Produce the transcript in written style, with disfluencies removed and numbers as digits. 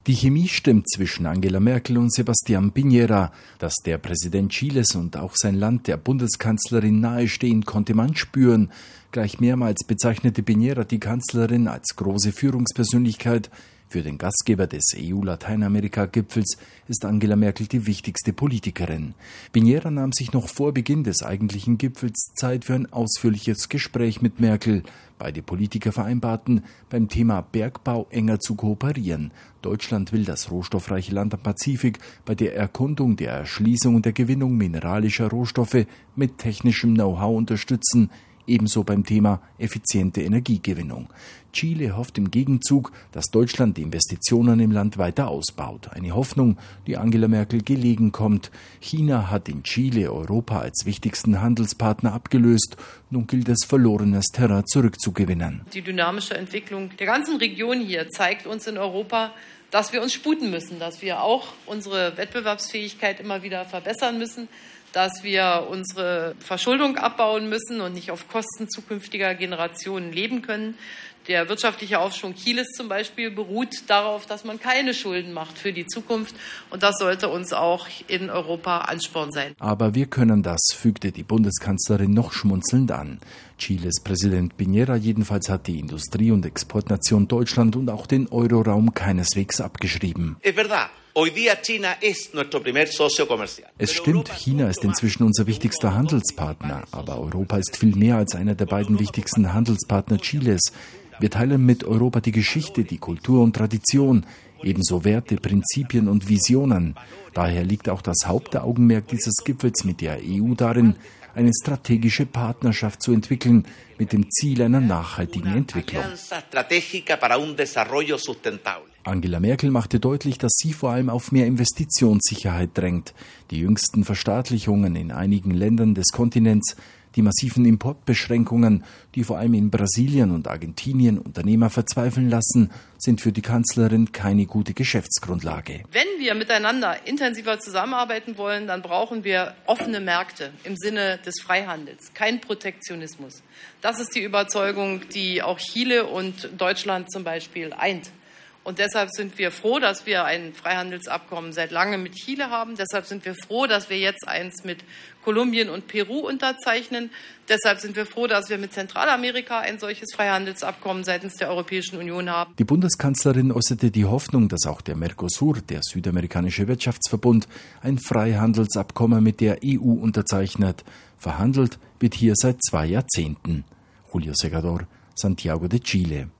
Die Chemie stimmt zwischen Angela Merkel und Sebastián Piñera. Dass der Präsident Chiles und auch sein Land der Bundeskanzlerin nahestehen, konnte man spüren. Gleich mehrmals bezeichnete Piñera die Kanzlerin als große Führungspersönlichkeit. Für den Gastgeber des EU-Lateinamerika-Gipfels ist Angela Merkel die wichtigste Politikerin. Piñera nahm sich noch vor Beginn des eigentlichen Gipfels Zeit für ein ausführliches Gespräch mit Merkel. Beide Politiker vereinbarten, beim Thema Bergbau enger zu kooperieren. Deutschland will das rohstoffreiche Land am Pazifik bei der Erkundung, der Erschließung und der Gewinnung mineralischer Rohstoffe mit technischem Know-how unterstützen. Ebenso beim Thema effiziente Energiegewinnung. Chile hofft im Gegenzug, dass Deutschland die Investitionen im Land weiter ausbaut. Eine Hoffnung, die Angela Merkel gelegen kommt. China hat in Chile Europa als wichtigsten Handelspartner abgelöst. Nun gilt es, verlorenes Terrain zurückzugewinnen. Die dynamische Entwicklung der ganzen Region hier zeigt uns in Europa, dass wir uns sputen müssen, dass wir auch unsere Wettbewerbsfähigkeit immer wieder verbessern müssen, dass wir unsere Verschuldung abbauen müssen und nicht auf Kosten zukünftiger Generationen leben können. Der wirtschaftliche Aufschwung Chiles zum Beispiel beruht darauf, dass man keine Schulden macht für die Zukunft. Und das sollte uns auch in Europa Ansporn sein. Aber wir können das, fügte die Bundeskanzlerin noch schmunzelnd an. Chiles Präsident Piñera jedenfalls hat die Industrie- und Exportnation Deutschland und auch den Euroraum keineswegs abgeschrieben. Es stimmt, China ist inzwischen unser wichtigster Handelspartner, aber Europa ist viel mehr als einer der beiden wichtigsten Handelspartner Chiles. Wir teilen mit Europa die Geschichte, die Kultur und Tradition, ebenso Werte, Prinzipien und Visionen. Daher liegt auch das Hauptaugenmerk dieses Gipfels mit der EU darin, eine strategische Partnerschaft zu entwickeln mit dem Ziel einer nachhaltigen Entwicklung. Angela Merkel machte deutlich, dass sie vor allem auf mehr Investitionssicherheit drängt. Die jüngsten Verstaatlichungen in einigen Ländern des Kontinents, die massiven Importbeschränkungen, die vor allem in Brasilien und Argentinien Unternehmer verzweifeln lassen, sind für die Kanzlerin keine gute Geschäftsgrundlage. Wenn wir miteinander intensiver zusammenarbeiten wollen, dann brauchen wir offene Märkte im Sinne des Freihandels, kein Protektionismus. Das ist die Überzeugung, die auch Chile und Deutschland zum Beispiel eint. Und deshalb sind wir froh, dass wir ein Freihandelsabkommen seit langem mit Chile haben. Deshalb sind wir froh, dass wir jetzt eins mit Kolumbien und Peru unterzeichnen. Deshalb sind wir froh, dass wir mit Zentralamerika ein solches Freihandelsabkommen seitens der Europäischen Union haben. Die Bundeskanzlerin äußerte die Hoffnung, dass auch der Mercosur, der südamerikanische Wirtschaftsverbund, ein Freihandelsabkommen mit der EU unterzeichnet. Verhandelt wird hier seit 2 Jahrzehnten. Julio Segador, Santiago de Chile.